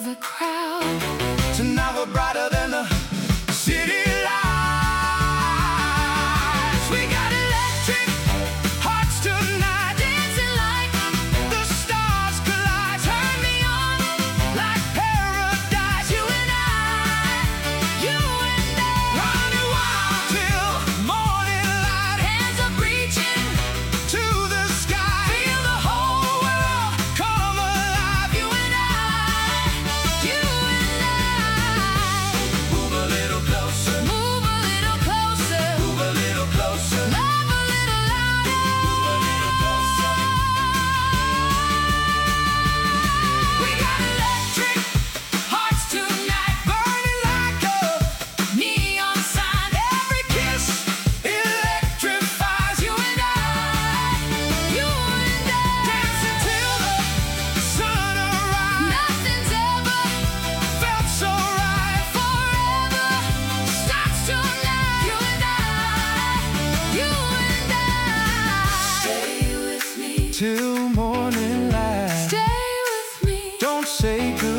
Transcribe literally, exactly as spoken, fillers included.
the crowd. Tonight we're brighter than the city lights. We got electric hearts tonight, dancing like the stars collide. Turn me on like paradise. You and I, you and I, running wild till morning light. Hands up reaching to the sky. Feel the whole world come alive. You and I, you and I. Move a little closer. Move a little closer. Move a little closer. Laugh a little louder. Move a little closer. We got electric hearts tonight, burning like a neon sign. Every kiss electrifies. You and I, you and I, dancing till the sun arrives. Nothing's ever felt so right. Forever starts tonight. You and I, you and I. Stay with me till morning light. Stay with me. Don't say goodbye.